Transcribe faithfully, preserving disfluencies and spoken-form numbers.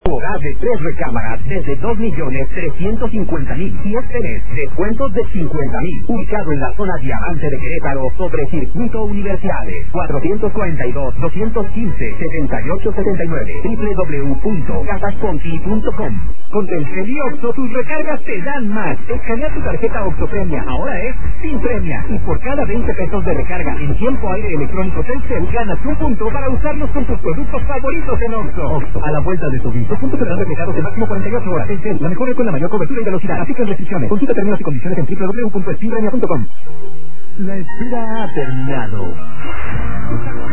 Hogar de tres recámaras desde dos millones trescientos cincuenta mil. Y este mes, descuentos de cincuenta mil. Ubicado en la zona Diamante de Querétaro, sobre Circuito Universidades. cuatrocientos cuarenta y dos, doscientos quince, setenta y ocho setenta y nueve. doble u doble u doble u punto casas conti punto com. Con Telcel y Oxxo, tus recargas te dan más. Escanea tu tarjeta Oxxo Premia. Ahora es sin premia. Y por cada veinte pesos de recarga en tiempo aire electrónico Telcel, ganas un punto para usarlos con tus productos favoritos en Oxxo. Oxxo, a la vuelta de tu vida. Puntos de recargados de máximo cuarenta y ocho horas. Telcel, la mejor red con la mayor cobertura y velocidad. Aplican restricciones. Consulta términos y condiciones en doble u doble u doble u punto espinremia punto com. La espera ha terminado.